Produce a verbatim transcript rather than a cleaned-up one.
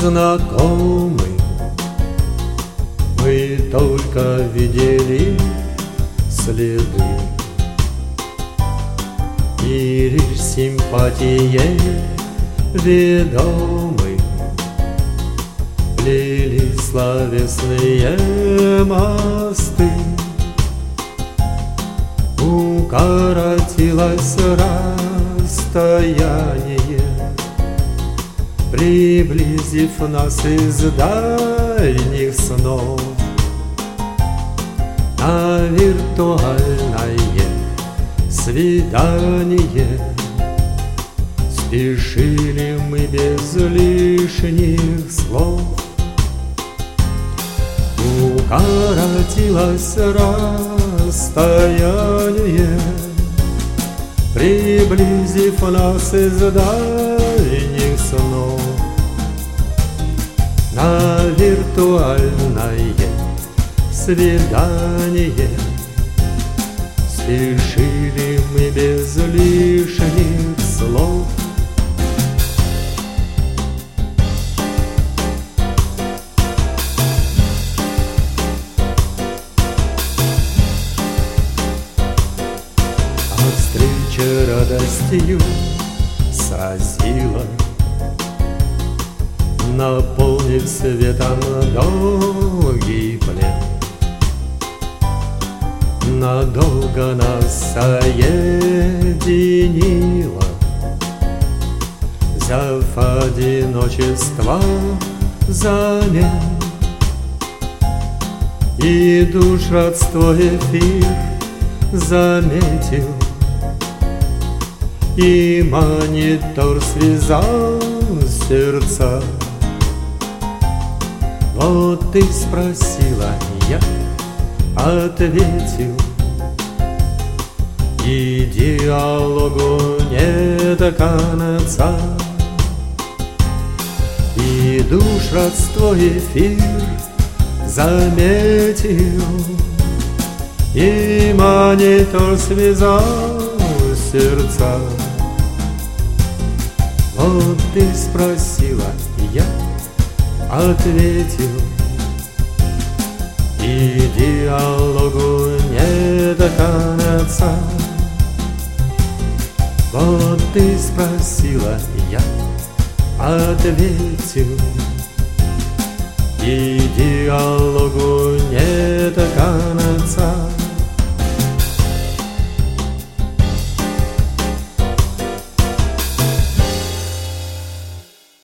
знакомы, мы только видели следы, и лишь симпатией ведомы плели словесные мосты. Укоротилось расстояние, приблизив нас из дальних снов на виртуальное свидание. Спешили мы без лишних слов. Укоротилось расстояние, приблизив нас из дальних снов на виртуальное свидание. Спешили мы без лишних слов. Встреча радостью сразила, наполнив светом долгий плен. Надолго нас соединила, взяв одиночество взамен. И душ родство эфир заметил, и монитор связал сердца. Вот ты спросила, я ответил, и диалогу не до конца. И душ родство эфир заметил, и монитор связал сердца. Вот ты спросила, я ответил, и диалогу не до конца. Вот ты спросила, я ответил, и диалогу